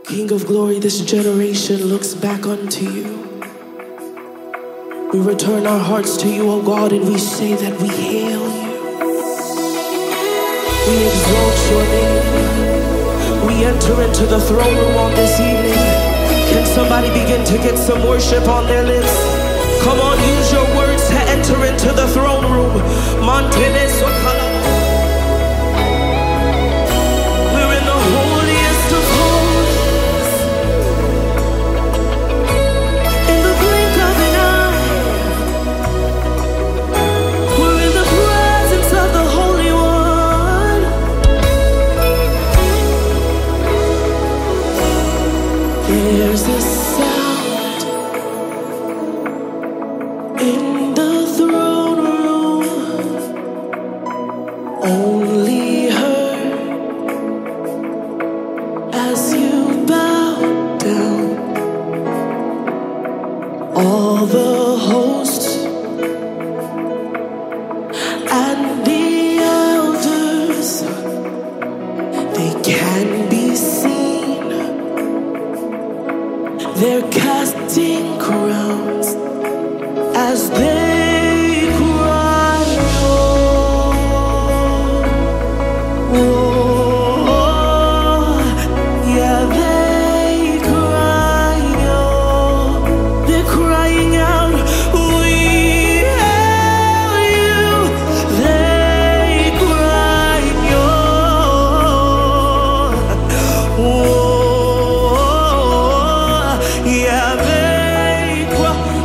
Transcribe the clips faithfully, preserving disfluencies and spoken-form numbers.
King of glory, this generation looks back unto you. We return our hearts to you, O God, and we say that we hail you. We exalt your name. We enter into the throne room on this evening. Can somebody begin to get some worship on their lips? Come on, use your words to enter into the throne room. Montene Sokala. We're in the holiest of holies. In the blink of an eye, we're in the presence of the Holy One. There's a sound in the throne room, only heard as you bow down. All the hosts and the elders, they can be seen. They're casting crowns as they cry, oh, oh, yeah, they cry, oh, they're crying out, we hail you, they cry, oh, oh, yeah, they cry.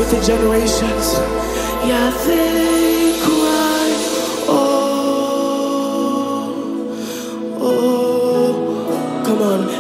the generations. Yeah, they cry. Oh, oh. Come on.